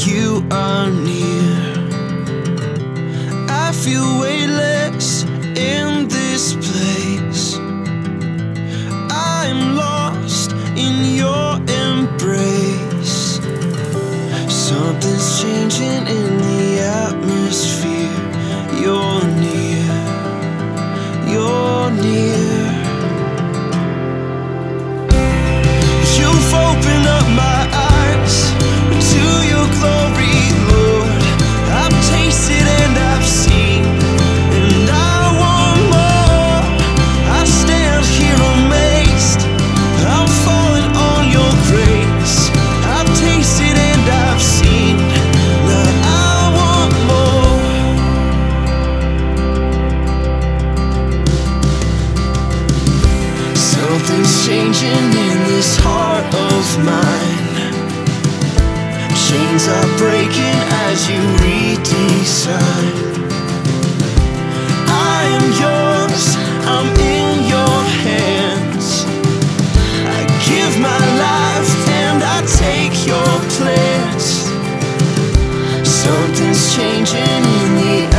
you are near. I feel weightless in this place. I'm lost in your embrace. Something's changing in the atmosphere. You're near, you're near. You've opened up my eyes to your glory, Lord. I've tasted and I've seen, and I want more. I stand here amazed, I'm falling on your grace. I've tasted and I've seen, now I want more. Something's changing in this heart of mine. Chains are breaking as you redesign. I am yours, I'm in your hands. I give my life and I take your plans. Something's changing in the